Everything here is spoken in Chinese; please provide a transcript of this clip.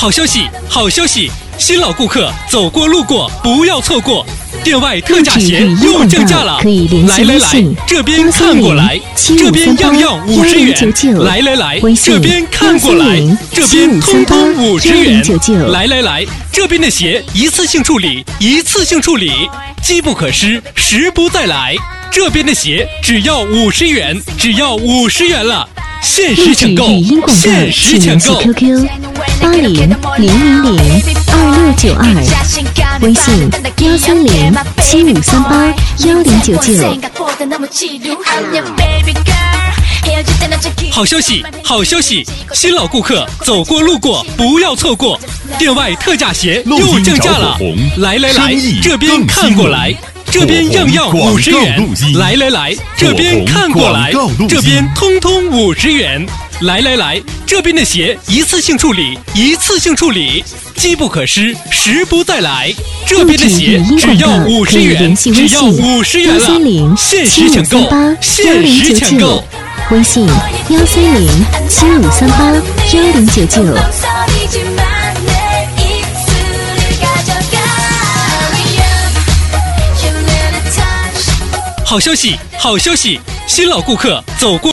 好消息，好消息！新老顾客走过路过不要错过，店外特价鞋又降价了！来来来，这边看过来，这边样样50元！来来来，这边看过来，这边通通50元！来来来，这边的鞋一次性处理，一次性处理，机不可失，时不再来。这边的鞋只要50元，只要50元了！限时抢购，限时抢购。 QQ 8000002692，微信13075381099。 好消息，好消息！新老顾客走过路过不要错过，店外特价鞋又降价了！来来来，这边看过来。这边样样50元，来来来，这边看过来，这边通通50元，来来来，这边的鞋一次性处理，一次性处理，机不可失，时不再来。这边的鞋只要50元，只要50元了，限时抢购，限时抢购。 微信13075381099。 好消息，好消息！新老顾客走过